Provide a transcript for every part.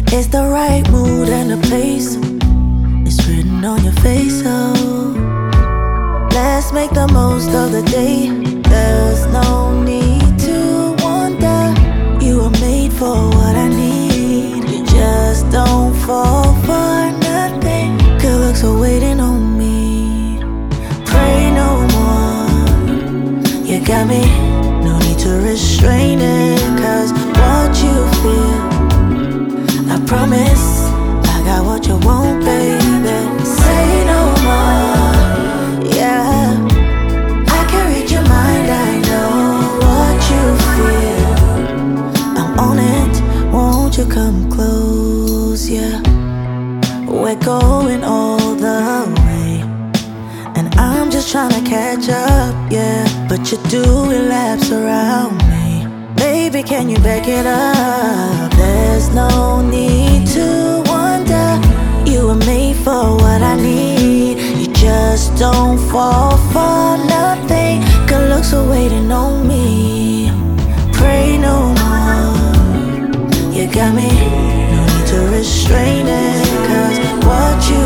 It's the right mood and the place. It's written on your face, so let's make the most of the day. There's no need to wonder. You were made for what I need. You just don't fall for nothing. Good looks are waiting on me. Pray no more. You got me. No need to restrain it. Cause what you feel, I promise I got what you want, baby. Say no more. Yeah, I can read your mind. I know what you feel. I'm on it. Won't you come close? Yeah, we're going all the way, and I'm just trying to catch up. Yeah, but you're doing laps around me. Baby, can you back it up? There's no need to wonder. You were made for what I need. You just don't fall for nothing. Good looks are waiting on me. Pray no more. You got me. No need to restrain it. Cause what you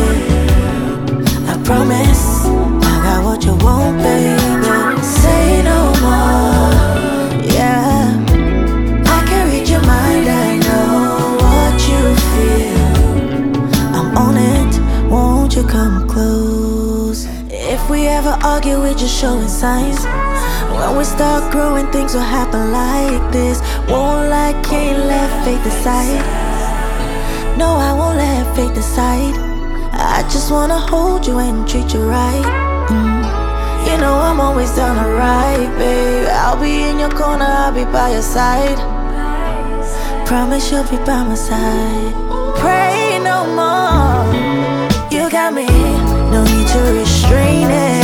feel, I promise I got what you want, baby. Say no more. Yeah, I can read your mind. I know what you feel. I'm on it. Won't you come close? If we ever argue, we're just showing signs. When we start growing, things will happen like this. Won't lie, can't let fate decide. No, I won't let fate decide. I just wanna hold you and treat you right. You know I'm always down to ride, babe. I'll be in your corner, I'll be by your side. Promise you'll be by my side. Pray no more. You got me, no need to restrain it.